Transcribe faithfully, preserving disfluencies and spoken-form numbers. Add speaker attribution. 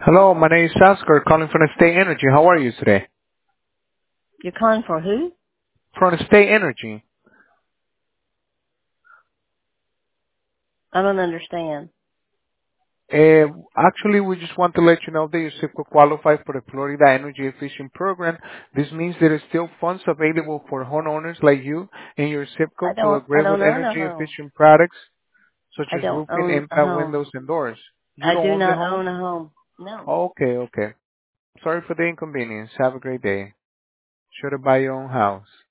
Speaker 1: Hello, my name is Oscar, calling from State Energy. How are you today?
Speaker 2: You're calling for who?
Speaker 1: From State Energy.
Speaker 2: I don't understand.
Speaker 1: Uh, actually, we just want to let you know that your SIP could qualify for the Florida Energy Efficient Program. This means there is still funds available for homeowners like you and your SIP
Speaker 2: I
Speaker 1: code to
Speaker 2: don't. I
Speaker 1: upgrade with
Speaker 2: don't own a
Speaker 1: energy
Speaker 2: home.
Speaker 1: efficient products such
Speaker 2: I
Speaker 1: as
Speaker 2: don't
Speaker 1: roofing,
Speaker 2: own a
Speaker 1: impact
Speaker 2: home.
Speaker 1: windows, and doors. You
Speaker 2: I
Speaker 1: don't
Speaker 2: do
Speaker 1: own the
Speaker 2: not
Speaker 1: home?
Speaker 2: own a home. No.
Speaker 1: Okay, okay. Sorry for the inconvenience. Have a great day. Sure to buy your own house.